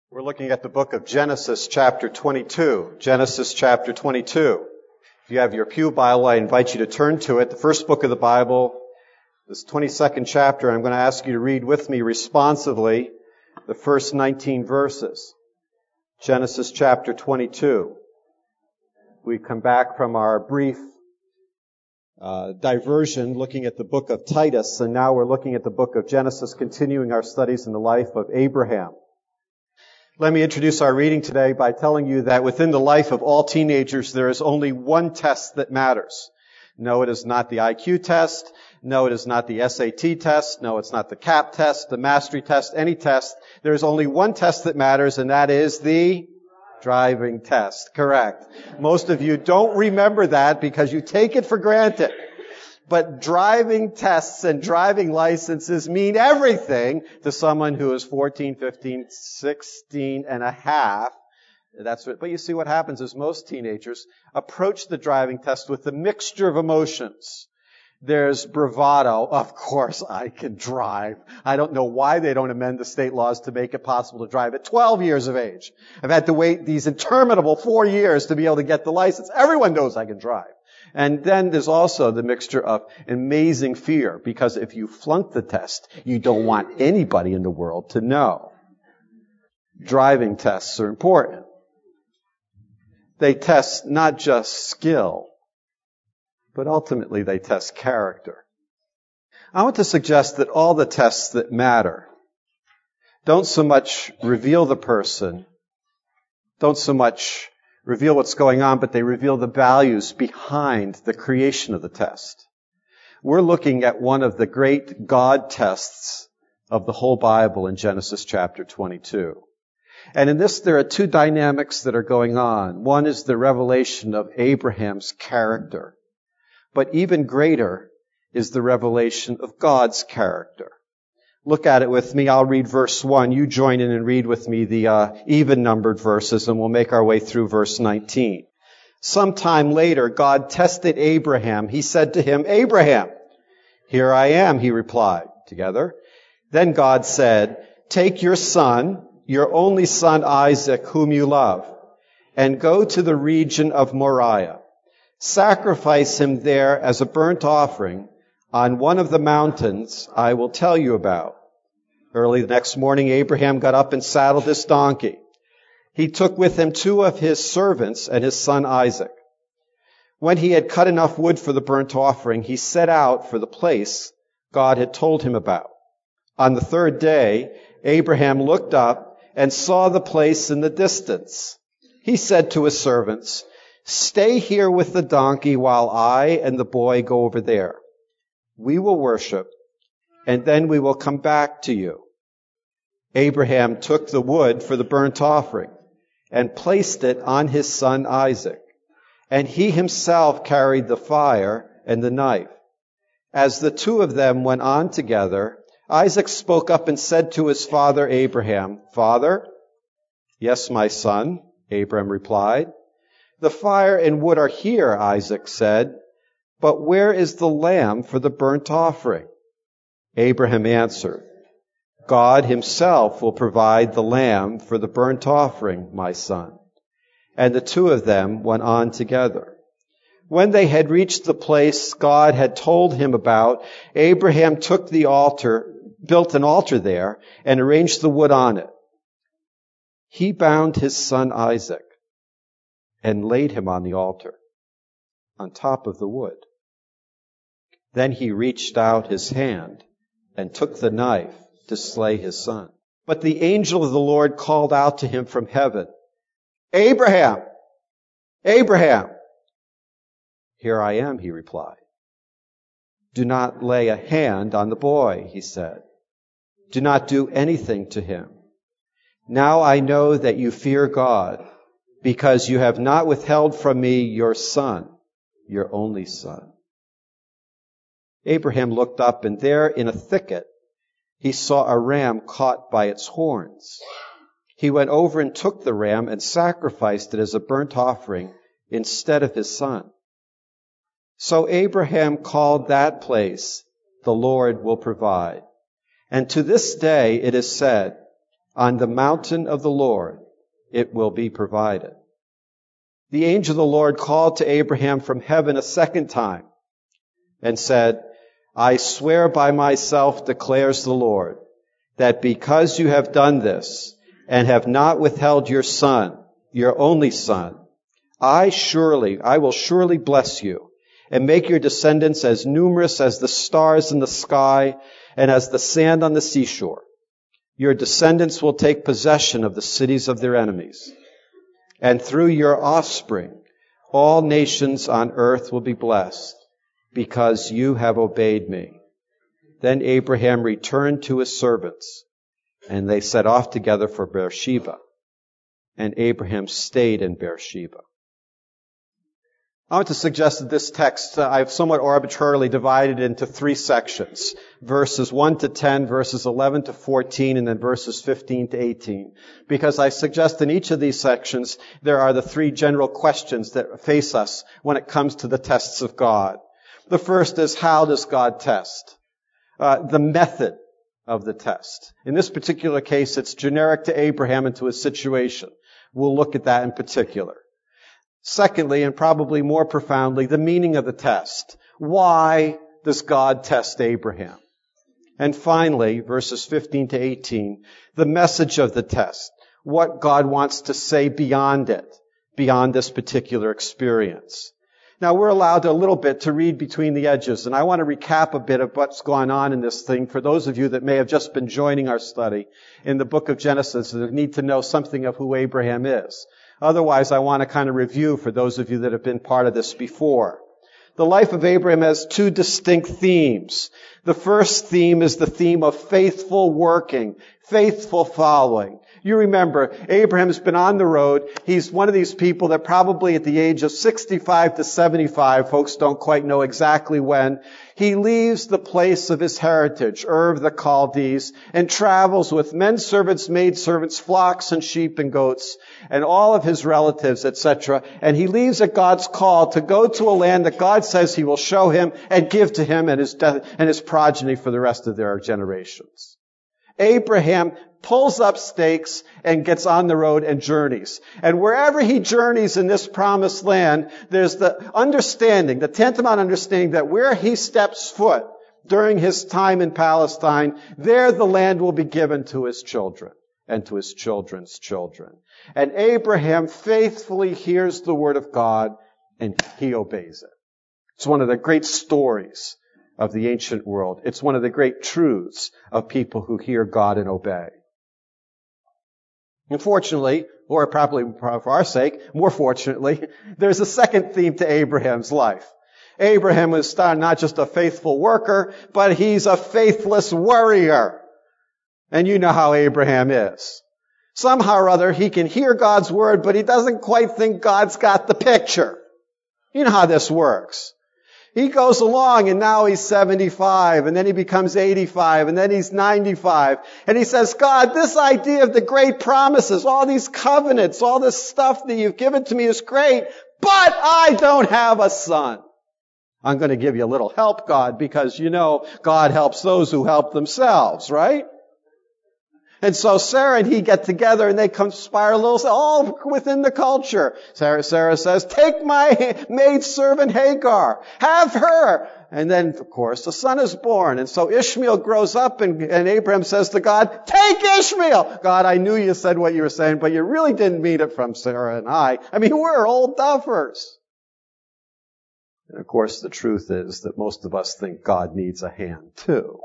We're looking at the book of Genesis chapter 22. Genesis chapter 22. If you have your Pew Bible, I invite you to turn to it. The first book of the Bible, this 22nd chapter. I'm going to ask you to read with me responsively the first 19 verses. Genesis chapter 22. We come back from our brief diversion looking at the book of Titus, and now we're looking at the book of Genesis, continuing our studies in the life of Abraham. Let me introduce our reading today by telling you that within the life of all teenagers, there is only one test that matters. No, it is not the IQ test. No, it is not the SAT test. No, it's not the CAP test, the mastery test, any test. There is only one test that matters, and that is the driving test. Correct. Most of you don't remember that because you take it for granted. But driving tests and driving licenses mean everything to someone who is 14, 15, 16 and a half. But you see what happens is most teenagers approach the driving test with a mixture of emotions. There's bravado. Of course I can drive. I don't know why they don't amend the state laws to make it possible to drive at 12 years of age. I've had to wait these interminable 4 years to be able to get the license. Everyone knows I can drive. And then there's also the mixture of amazing fear, because if you flunk the test, you don't want anybody in the world to know. Driving tests are important. They test not just skill, but ultimately they test character. I want to suggest that all the tests that matter don't so much reveal the person, don't so much reveal what's going on, but they reveal the values behind the creation of the test. We're looking at one of the great God tests of the whole Bible in Genesis chapter 22. And in this, there are two dynamics that are going on. One is the revelation of Abraham's character. But even greater is the revelation of God's character. Look at it with me. I'll read verse 1. You join in and read with me the even-numbered verses, and we'll make our way through verse 19. Sometime later, God tested Abraham. He said to him, "Abraham." "Here I am," he replied. Together. Then God said, "Take your son, your only son Isaac, whom you love, and go to the region of Moriah. Sacrifice him there as a burnt offering on one of the mountains I will tell you about." Early the next morning, Abraham got up and saddled his donkey. He took with him 2 of his servants and his son Isaac. When he had cut enough wood for the burnt offering, he set out for the place God had told him about. On the 3rd day, Abraham looked up and saw the place in the distance. He said to his servants, "Stay here with the donkey while I and the boy go over there. We will worship, and then we will come back to you." Abraham took the wood for the burnt offering and placed it on his son Isaac, and he himself carried the fire and the knife. As the 2 of them went on together, Isaac spoke up and said to his father Abraham, "Father?" "Yes, my son," Abraham replied. "The fire and wood are here," Isaac said, "but where is the lamb for the burnt offering?" Abraham answered, "God himself will provide the lamb for the burnt offering, my son." And the 2 of them went on together. When they had reached the place God had told him about, Abraham took the altar, built an altar there, and arranged the wood on it. He bound his son Isaac and laid him on the altar, on top of the wood. Then he reached out his hand and took the knife to slay his son. But the angel of the Lord called out to him from heaven, "Abraham! Abraham!" "Here I am," he replied. "Do not lay a hand on the boy," he said. "Do not do anything to him. Now I know that you fear God, because you have not withheld from me your son, your only son." Abraham looked up, and there in a thicket he saw a ram caught by its horns. He went over and took the ram and sacrificed it as a burnt offering instead of his son. So Abraham called that place, "The Lord will provide." And to this day it is said, On the mountain of the Lord it will be provided. The angel of the Lord called to Abraham from heaven a second time and said, I swear by myself, declares the Lord, that because you have done this and have not withheld your son, your only son, I will surely bless you and make your descendants as numerous as the stars in the sky and as the sand on the seashore. Your descendants will take possession of the cities of their enemies. And through your offspring, all nations on earth will be blessed, because you have obeyed me. Then Abraham returned to his servants, and they set off together for Beersheba. And Abraham stayed in Beersheba. I want to suggest that this text, I've somewhat arbitrarily divided into three sections. Verses 1 to 10, verses 11 to 14, and then verses 15 to 18. Because I suggest in each of these sections, there are the three general questions that face us when it comes to the tests of God. The first is, how does God test? The method of the test. In this particular case, it's generic to Abraham and to his situation. We'll look at that in particular. Secondly, and probably more profoundly, the meaning of the test. Why does God test Abraham? And finally, verses 15 to 18, the message of the test. What God wants to say beyond it, beyond this particular experience. Now, we're allowed a little bit to read between the edges, and I want to recap a bit of what's gone on in this thing for those of you that may have just been joining our study in the book of Genesis and need to know something of who Abraham is. Otherwise, I want to kind of review for those of you that have been part of this before. The life of Abraham has two distinct themes. The first theme is the theme of faithful working, faithful following. You remember, Abraham's been on the road. He's one of these people that probably at the age of 65 to 75, folks don't quite know exactly when, he leaves the place of his heritage, Ur of the Chaldees, and travels with men servants, maid servants, flocks and sheep and goats, and all of his relatives, etc. And he leaves at God's call to go to a land that God says he will show him and give to him and his progeny for the rest of their generations. Abraham pulls up stakes and gets on the road and journeys. And wherever he journeys in this promised land, there's the understanding, the tantamount understanding that where he steps foot during his time in Palestine, there the land will be given to his children and to his children's children. And Abraham faithfully hears the word of God and he obeys it. It's one of the great stories of the ancient world. It's one of the great truths of people who hear God and obey. Unfortunately, or probably for our sake, more fortunately, there's a second theme to Abraham's life. Abraham was not just a faithful worker, but he's a faithless worrier. And you know how Abraham is. Somehow or other, he can hear God's word, but he doesn't quite think God's got the picture. You know how this works. He goes along and now he's 75 and then he becomes 85 and then he's 95. And he says, God, this idea of the great promises, all these covenants, all this stuff that you've given to me is great, but I don't have a son. I'm going to give you a little help, God, because you know God helps those who help themselves, right? And so Sarah and he get together and they conspire a little, all within the culture. Sarah says, take my maidservant Hagar, have her. And then, of course, a son is born. And so Ishmael grows up and Abraham says to God, take Ishmael. God, I knew you said what you were saying, but you really didn't mean it from Sarah and I. I mean, we're old duffers. And of course, the truth is that most of us think God needs a hand too.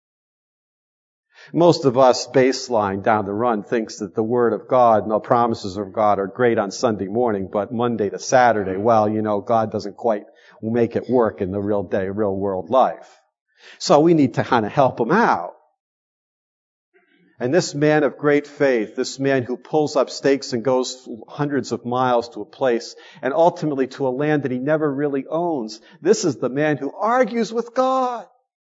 Most of us, baseline down the run, thinks that the Word of God and the promises of God are great on Sunday morning, but Monday to Saturday, well, you know, God doesn't quite make it work in the real world life. So we need to kind of help him out. And this man of great faith, this man who pulls up stakes and goes hundreds of miles to a place and ultimately to a land that he never really owns, this is the man who argues with God.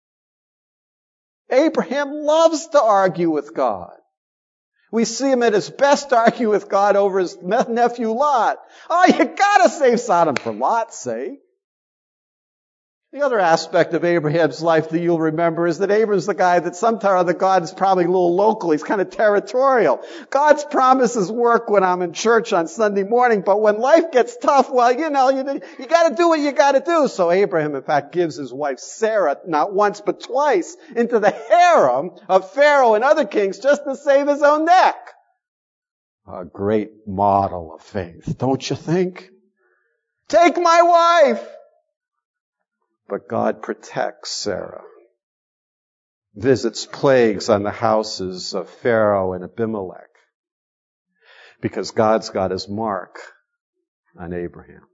Abraham loves to argue with God. We see him at his best argue with God over his nephew Lot. Oh, you gotta save Sodom for Lot's sake. The other aspect of Abraham's life that you'll remember is that Abraham's the guy that sometime or other God is probably a little local. He's kind of territorial. God's promises work when I'm in church on Sunday morning, but when life gets tough, well, you got to do what you got to do. So Abraham, in fact, gives his wife Sarah not once but twice into the harem of Pharaoh and other kings just to save his own neck. A great model of faith, don't you think? Take my wife! But God protects Sarah, visits plagues on the houses of Pharaoh and Abimelech, because God's got his mark on Abraham.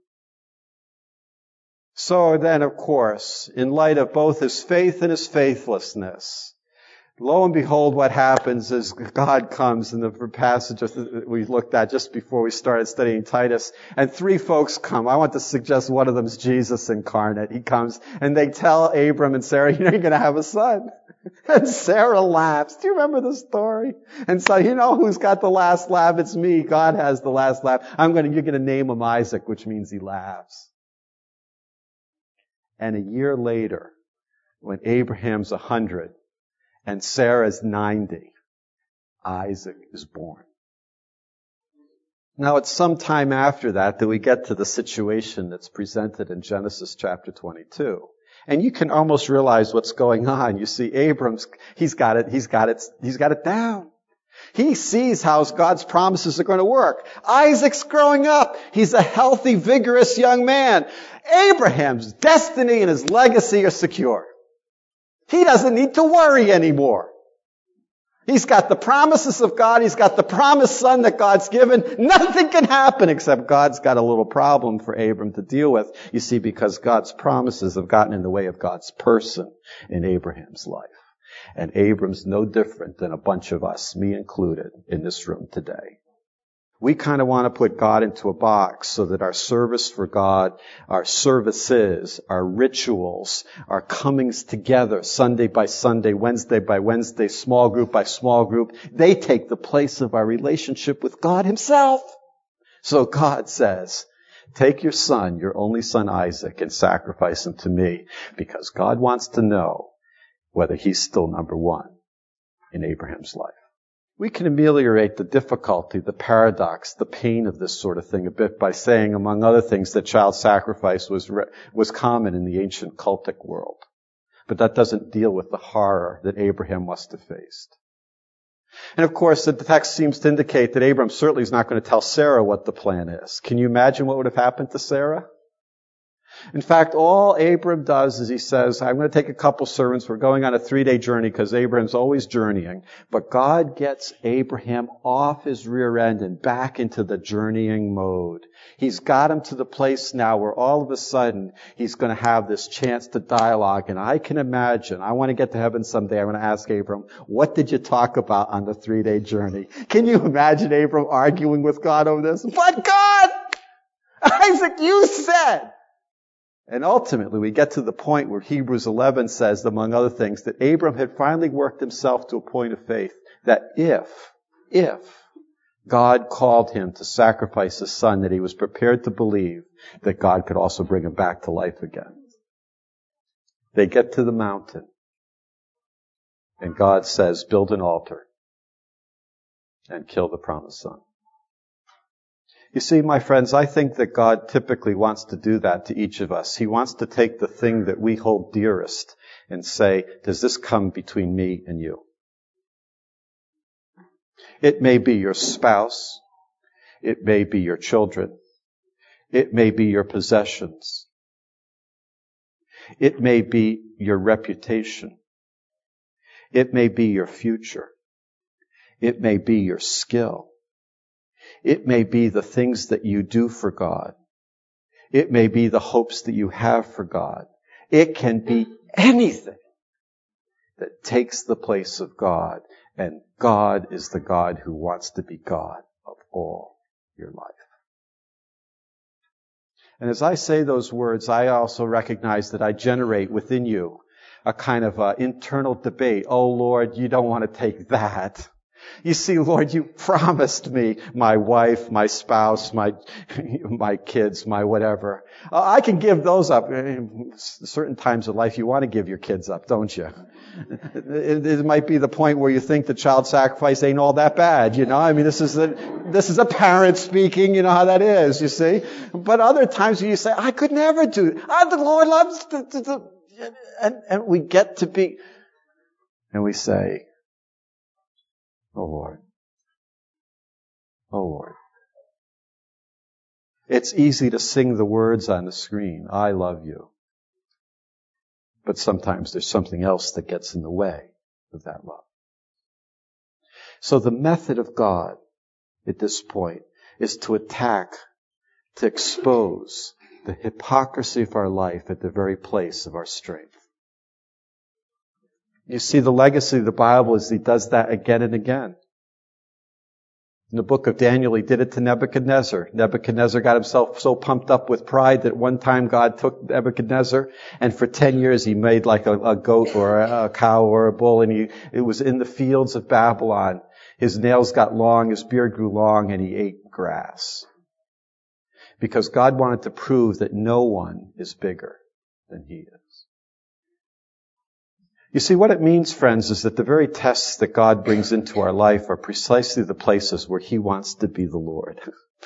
So then, of course, in light of both his faith and his faithlessness, lo and behold, what happens is God comes in the passage that we looked at just before we started studying Titus, and three folks come. I want to suggest one of them is Jesus incarnate. He comes, and they tell Abram and Sarah, you're going to have a son. And Sarah laughs. Do you remember the story? And so, who's got the last laugh? It's me. God has the last laugh. You're going to name him Isaac, which means he laughs. And a year later, when Abraham's 100, and Sarah's 90, Isaac is born. Now, it's some time after that we get to the situation that's presented in Genesis chapter 22. And you can almost realize what's going on. You see, Abram's, he's got it down. He sees how God's promises are going to work. Isaac's growing up. He's a healthy, vigorous young man. Abraham's destiny and his legacy are secure. He doesn't need to worry anymore. He's got the promises of God. He's got the promised son that God's given. Nothing can happen except God's got a little problem for Abram to deal with. You see, because God's promises have gotten in the way of God's person in Abraham's life. And Abram's no different than a bunch of us, me included, in this room today. We kind of want to put God into a box so that our service for God, our services, our rituals, our comings together Sunday by Sunday, Wednesday by Wednesday, small group by small group, they take the place of our relationship with God himself. So God says, take your son, your only son Isaac, and sacrifice him to me, because God wants to know whether he's still number one in Abraham's life. We can ameliorate the difficulty, the paradox, the pain of this sort of thing a bit by saying, among other things, that child sacrifice was common in the ancient cultic world. But that doesn't deal with the horror that Abraham must have faced. And of course, the text seems to indicate that Abraham certainly is not going to tell Sarah what the plan is. Can you imagine what would have happened to Sarah? In fact, all Abram does is he says, I'm going to take a couple servants. We're going on a 3-day journey because Abraham's always journeying. But God gets Abraham off his rear end and back into the journeying mode. He's got him to the place now where all of a sudden he's going to have this chance to dialogue. And I can imagine, I want to get to heaven someday. I'm going to ask Abram, what did you talk about on the 3-day journey? Can you imagine Abram arguing with God over this? But God! Isaac, you said! And ultimately, we get to the point where Hebrews 11 says, among other things, that Abram had finally worked himself to a point of faith that if God called him to sacrifice his son, that he was prepared to believe that God could also bring him back to life again. They get to the mountain, and God says, build an altar and kill the promised son. You see, my friends, I think that God typically wants to do that to each of us. He wants to take the thing that we hold dearest and say, does this come between me and you? It may be your spouse. It may be your children. It may be your possessions. It may be your reputation. It may be your future. It may be your skill. It may be the things that you do for God. It may be the hopes that you have for God. It can be anything that takes the place of God. And God is the God who wants to be God of all your life. And as I say those words, I also recognize that I generate within you a kind of internal debate. Oh Lord, you don't want to take that. You see, Lord, you promised me my wife, my spouse, my kids, my whatever. I can give those up. Certain times of life you want to give your kids up, don't you? It might be the point where you think the child sacrifice ain't all that bad, you know? I mean, this is a parent speaking, you know how that is, you see? But other times you say, I could never do it. The Lord loves and we get to be, and we say, oh Lord. Oh Lord. It's easy to sing the words on the screen, I love you. But sometimes there's something else that gets in the way of that love. So the method of God at this point is to attack, to expose the hypocrisy of our life at the very place of our strength. You see, the legacy of the Bible is he does that again and again. In the book of Daniel, he did it to Nebuchadnezzar. Nebuchadnezzar got himself so pumped up with pride that one time God took Nebuchadnezzar, and for 10 years he made like a goat or a cow or a bull, and it was in the fields of Babylon. His nails got long, his beard grew long, and he ate grass. Because God wanted to prove that no one is bigger than he is. You see, what it means, friends, is that the very tests that God brings into our life are precisely the places where he wants to be the Lord.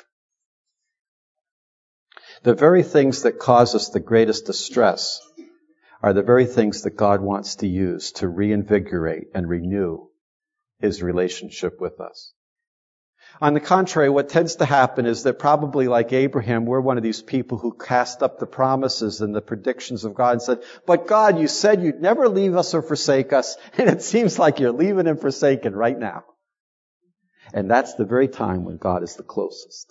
The very things that cause us the greatest distress are the very things that God wants to use to reinvigorate and renew his relationship with us. On the contrary, what tends to happen is that probably like Abraham, we're one of these people who cast up the promises and the predictions of God and said, but God, you said you'd never leave us or forsake us, and it seems like you're leaving and forsaken right now. And that's the very time when God is the closest.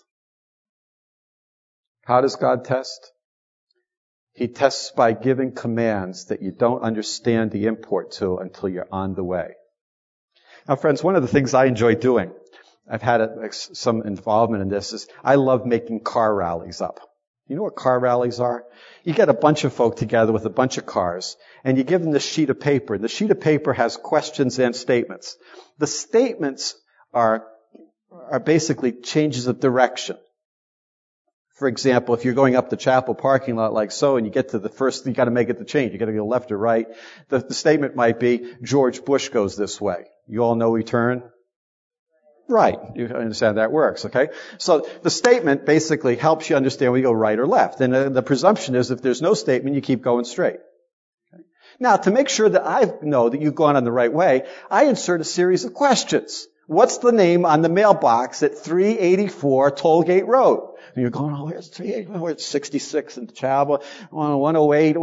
How does God test? He tests by giving commands that you don't understand the import to until you're on the way. Now, friends, one of the things I enjoy doing, I've had some involvement in this, is I love making car rallies up. You know what car rallies are? You get a bunch of folk together with a bunch of cars, and you give them this sheet of paper. And the sheet of paper has questions and statements. The statements are basically changes of direction. For example, if you're going up the chapel parking lot like so, and you get to the first, you got to make it the change. You got to go left or right. The statement might be, George Bush goes this way. You all know we turn right. You understand that works, okay? So the statement basically helps you understand whether you go right or left. And the presumption is if there's no statement, you keep going straight. Okay? Now, to make sure that I know that you've gone on the right way, I insert a series of questions. What's the name on the mailbox at 384 Tollgate Road? And you're going, oh, where's 384? Where's 66 in Chapel? 108?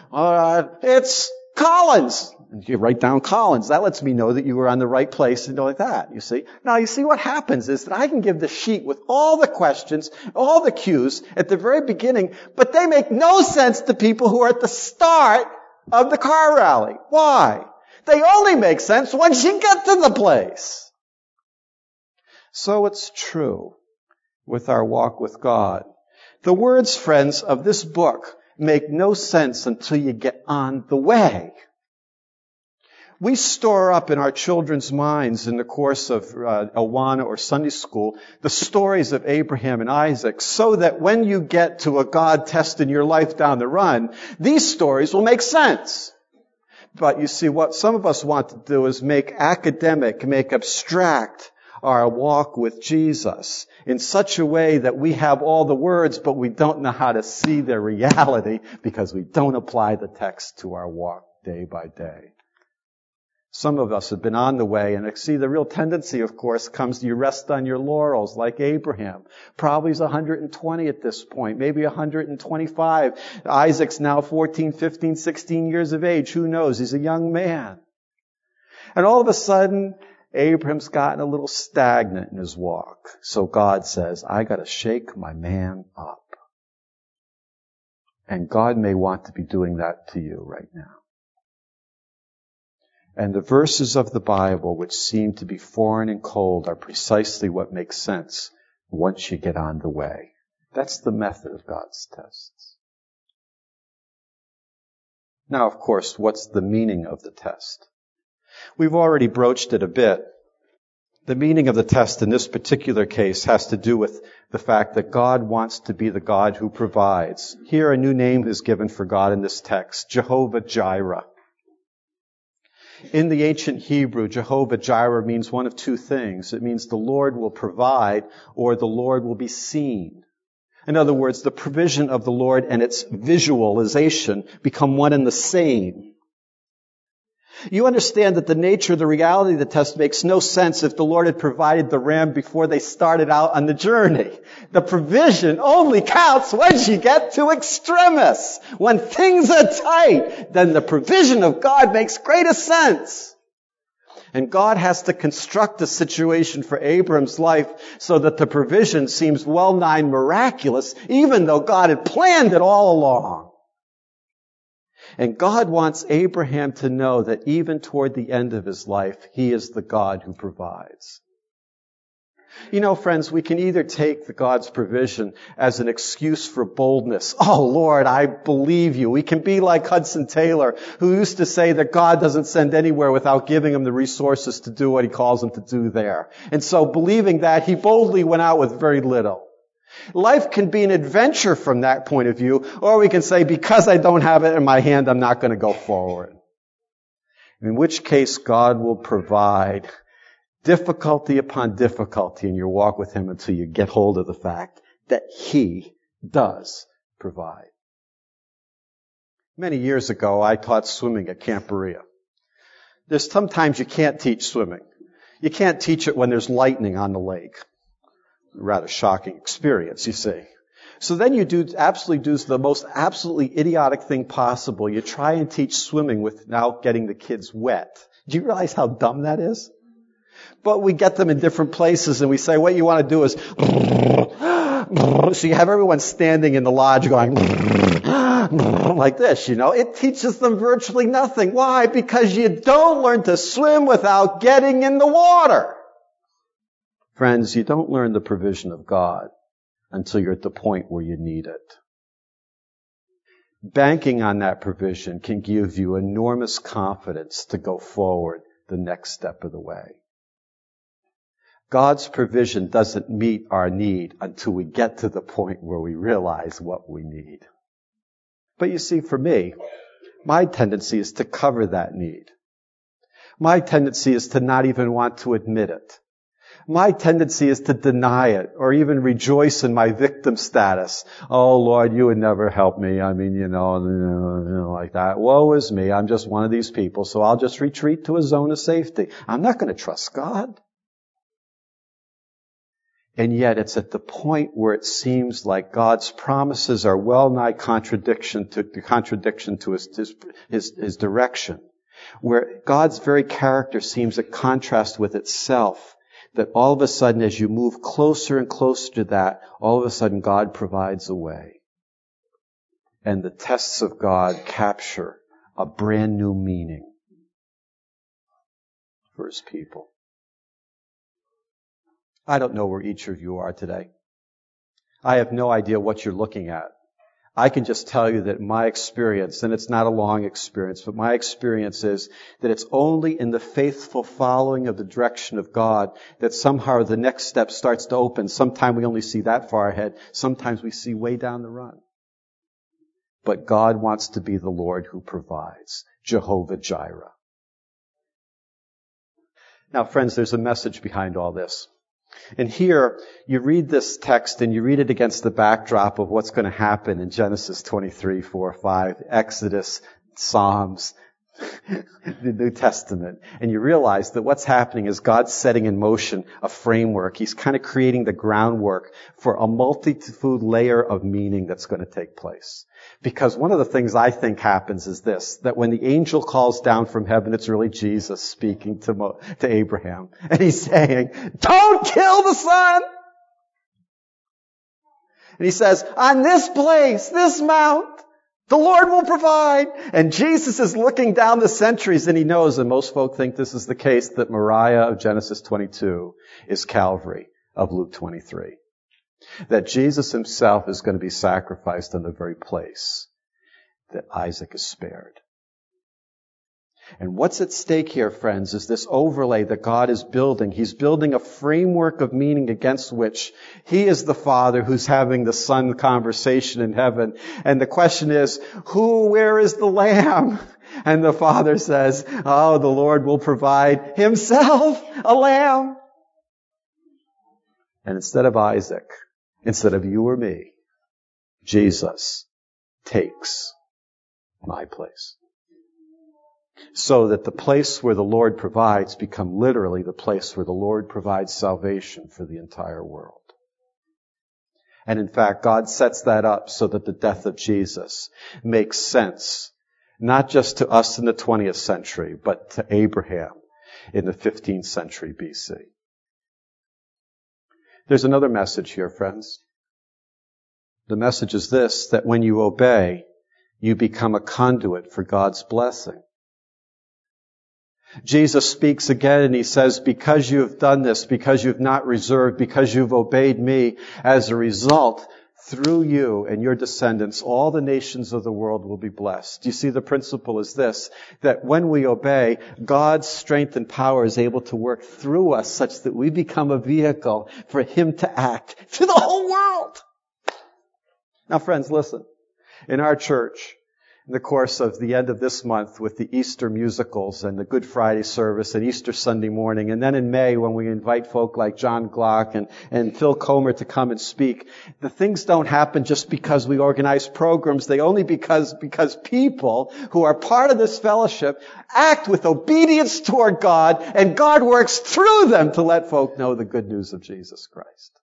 It's Collins. And you write down Collins. That lets me know that you were on the right place and like that, you see. Now, you see what happens is that I can give the sheet with all the questions, all the cues at the very beginning, but they make no sense to people who are at the start of the car rally. Why? They only make sense once you get to the place. So it's true with our walk with God. The words, friends, of this book make no sense until you get on the way. We store up in our children's minds in the course of Awana or Sunday school the stories of Abraham and Isaac so that when you get to a God test in your life down the run, these stories will make sense. But you see, what some of us want to do is make abstract our walk with Jesus in such a way that we have all the words, but we don't know how to see their reality because we don't apply the text to our walk day by day. Some of us have been on the way, and see, the real tendency, of course, comes to you rest on your laurels, like Abraham. Probably he's 120 at this point, maybe 125. Isaac's now 14, 15, 16 years of age. Who knows? He's a young man. And all of a sudden, Abraham's gotten a little stagnant in his walk. So God says, I got to shake my man up. And God may want to be doing that to you right now. And the verses of the Bible which seem to be foreign and cold are precisely what makes sense once you get on the way. That's the method of God's tests. Now, of course, what's the meaning of the test? We've already broached it a bit. The meaning of the test in this particular case has to do with the fact that God wants to be the God who provides. Here a new name is given for God in this text, Jehovah Jireh. In the ancient Hebrew, Jehovah Jireh means one of two things. It means the Lord will provide or the Lord will be seen. In other words, the provision of the Lord and its visualization become one and the same. You understand that the nature of the reality of the test makes no sense if the Lord had provided the ram before they started out on the journey. The provision only counts once you get to extremis. When things are tight, then the provision of God makes greater sense. And God has to construct a situation for Abram's life so that the provision seems well-nigh miraculous, even though God had planned it all along. And God wants Abraham to know that even toward the end of his life, he is the God who provides. You know, friends, we can either take the God's provision as an excuse for boldness. Oh, Lord, I believe you. We can be like Hudson Taylor, who used to say that God doesn't send anywhere without giving him the resources to do what he calls him to do there. And so, believing that, he boldly went out with very little. Life can be an adventure from that point of view, or we can say, because I don't have it in my hand, I'm not going to go forward. In which case, God will provide difficulty upon difficulty in your walk with Him until you get hold of the fact that He does provide. Many years ago, I taught swimming at Camp Berea. There's sometimes you can't teach swimming. You can't teach it when there's lightning on the lake. Rather shocking experience, you see. So then you do the most absolutely idiotic thing possible. You try and teach swimming without getting the kids wet. Do you realize how dumb that is? But we get them in different places and we say, what you want to do is, so you have everyone standing in the lodge going, like this, you know. It teaches them virtually nothing. Why? Because you don't learn to swim without getting in the water. Friends, you don't learn the provision of God until you're at the point where you need it. Banking on that provision can give you enormous confidence to go forward the next step of the way. God's provision doesn't meet our need until we get to the point where we realize what we need. But you see, for me, my tendency is to cover that need. My tendency is to not even want to admit it. My tendency is to deny it or even rejoice in my victim status. Oh, Lord, you would never help me. I mean, like that. Woe is me. I'm just one of these people, so I'll just retreat to a zone of safety. I'm not going to trust God. And yet it's at the point where it seems like God's promises are well-nigh contradiction to his direction, where God's very character seems at contrast with itself, that all of a sudden, as you move closer and closer to that, all of a sudden God provides a way. And the tests of God capture a brand new meaning for His people. I don't know where each of you are today. I have no idea what you're looking at. I can just tell you that my experience, and it's not a long experience, but my experience is that it's only in the faithful following of the direction of God that somehow the next step starts to open. Sometimes we only see that far ahead. Sometimes we see way down the run. But God wants to be the Lord who provides. Jehovah Jireh. Now, friends, there's a message behind all this. And here, you read this text and you read it against the backdrop of what's going to happen in Genesis 23, 4, 5, Exodus, Psalms, the New Testament. And you realize that what's happening is God's setting in motion a framework. He's kind of creating the groundwork for a multitude layer of meaning that's going to take place. Because one of the things I think happens is this, that when the angel calls down from heaven, it's really Jesus speaking to Abraham. And he's saying, don't kill the son! And he says, on this place, this mount, the Lord will provide. And Jesus is looking down the centuries and he knows, and most folk think this is the case, that Moriah of Genesis 22 is Calvary of Luke 23. That Jesus himself is going to be sacrificed in the very place that Isaac is spared. And what's at stake here, friends, is this overlay that God is building. He's building a framework of meaning against which He is the Father who's having the Son conversation in heaven. And the question is, where is the Lamb? And the Father says, the Lord will provide Himself a lamb. And instead of Isaac, instead of you or me, Jesus takes my place. So that the place where the Lord provides become literally the place where the Lord provides salvation for the entire world. And in fact, God sets that up so that the death of Jesus makes sense, not just to us in the 20th century, but to Abraham in the 15th century BC. There's another message here, friends. The message is this, that when you obey, you become a conduit for God's blessing. Jesus speaks again and He says, because you have done this, because you've not reserved, because you've obeyed me, as a result, through you and your descendants, all the nations of the world will be blessed. You see, the principle is this, that when we obey, God's strength and power is able to work through us such that we become a vehicle for Him to act to the whole world. Now, friends, listen. In our church, in the course of the end of this month with the Easter musicals and the Good Friday service and Easter Sunday morning, and then in May when we invite folk like John Glock and Phil Comer to come and speak, the things don't happen just because we organize programs. They only because people who are part of this fellowship act with obedience toward God, and God works through them to let folk know the good news of Jesus Christ.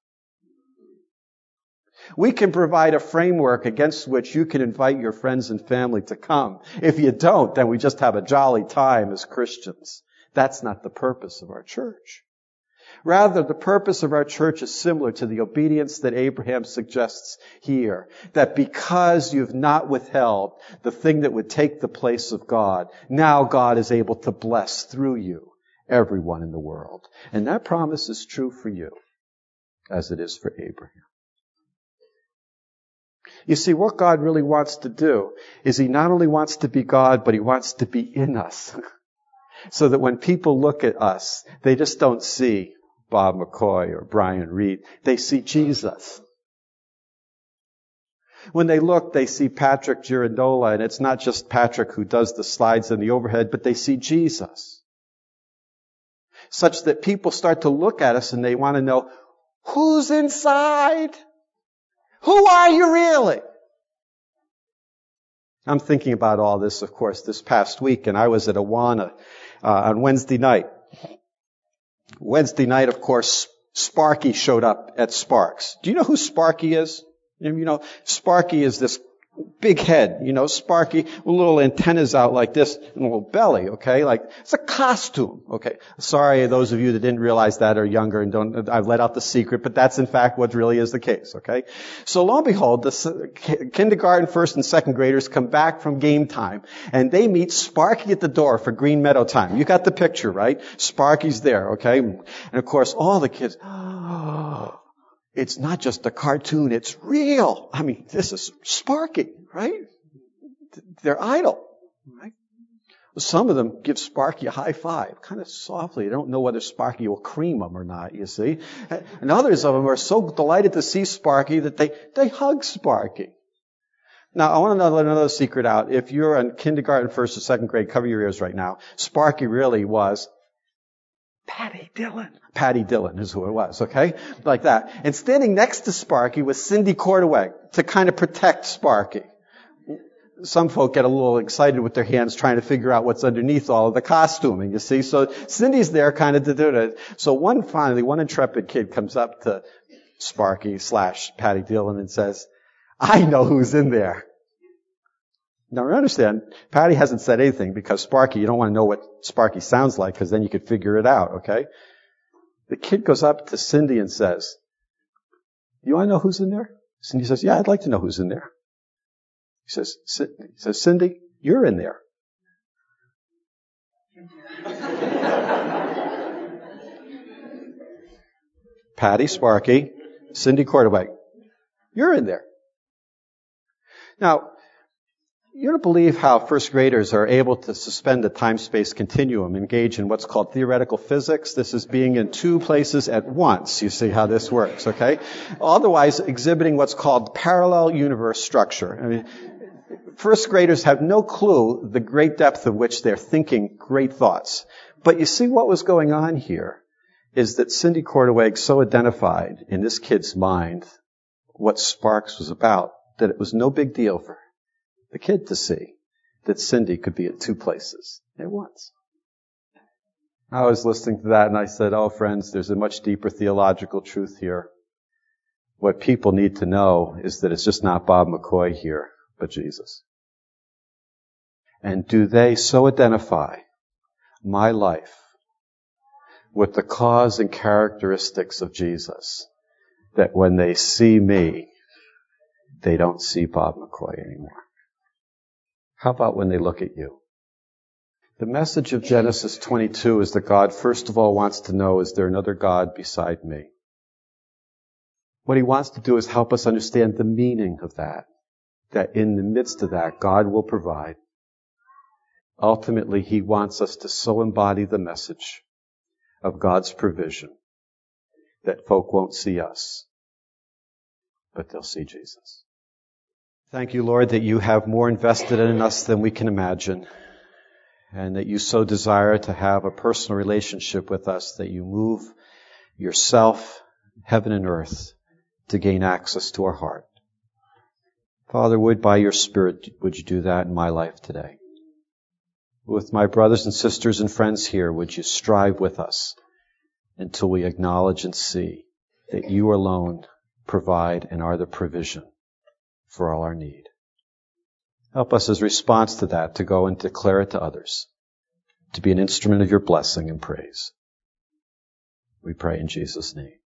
We can provide a framework against which you can invite your friends and family to come. If you don't, then we just have a jolly time as Christians. That's not the purpose of our church. Rather, the purpose of our church is similar to the obedience that Abraham suggests here. That because you've not withheld the thing that would take the place of God, now God is able to bless through you everyone in the world. And that promise is true for you, as it is for Abraham. You see, what God really wants to do is He not only wants to be God, but He wants to be in us. So that when people look at us, they just don't see Bob McCoy or Brian Reed. They see Jesus. When they look, they see Patrick Girandola, and it's not just Patrick who does the slides and the overhead, but they see Jesus. Such that people start to look at us and they want to know, who's inside? Who are you really? I'm thinking about all this, of course, this past week, and I was at Awana on Wednesday night. Wednesday night, of course, Sparky showed up at Sparks. Do you know who Sparky is? You know, Sparky is this big head, Sparky, with little antennas out like this, and a little belly, okay? Like, it's a costume, okay? Sorry, those of you that didn't realize that are younger and I've let out the secret, but that's in fact what really is the case, okay? So lo and behold, the kindergarten, first and second graders come back from game time, and they meet Sparky at the door for Green Meadow time. You got the picture, right? Sparky's there, okay? And of course, all the kids, it's not just a cartoon, it's real. I mean, this is Sparky, right? They're idol, right? Some of them give Sparky a high five, kind of softly. They don't know whether Sparky will cream them or not, you see. And others of them are so delighted to see Sparky that they hug Sparky. Now, I want to let another secret out. If you're in kindergarten, first or second grade, cover your ears right now. Sparky really was Patty Dillon. Patty Dillon is who it was, okay? Like that. And standing next to Sparky was Cindy Cordaway to kind of protect Sparky. Some folk get a little excited with their hands trying to figure out what's underneath all of the costuming, you see. So Cindy's there kind of to do it. So one intrepid kid comes up to Sparky / Patty Dillon and says, I know who's in there. Now, understand, Patty hasn't said anything because Sparky, you don't want to know what Sparky sounds like because then you could figure it out, okay? The kid goes up to Cindy and says, you want to know who's in there? Cindy says, yeah, I'd like to know who's in there. He says, Cindy, you're in there. Patty, Sparky, Cindy Cordaway, you're in there. Now, You don't believe how first graders are able to suspend the time-space continuum, engage in what's called theoretical physics. This is being in two places at once. You see how this works, okay? Otherwise, exhibiting what's called parallel universe structure. I mean, first graders have no clue the great depth of which they're thinking great thoughts. But you see what was going on here is that Cindy Korteweg so identified in this kid's mind what Sparks was about that it was no big deal for the kid to see that Cindy could be at two places at once. I was listening to that and I said, oh, friends, there's a much deeper theological truth here. What people need to know is that it's just not Bob McCoy here, but Jesus. And do they so identify my life with the cause and characteristics of Jesus that when they see me, they don't see Bob McCoy anymore? How about when they look at you? The message of Genesis 22 is that God, first of all, wants to know, is there another God beside me? What he wants to do is help us understand the meaning of that in the midst of that, God will provide. Ultimately, he wants us to so embody the message of God's provision that folk won't see us, but they'll see Jesus. Thank you, Lord, that you have more invested in us than we can imagine, and that you so desire to have a personal relationship with us, that you move yourself, heaven and earth, to gain access to our heart. Father, by your Spirit, would you do that in my life today? With my brothers and sisters and friends here, would you strive with us until we acknowledge and see that you alone provide and are the provision for all our need. Help us as response to that to go and declare it to others, to be an instrument of your blessing and praise. We pray in Jesus' name.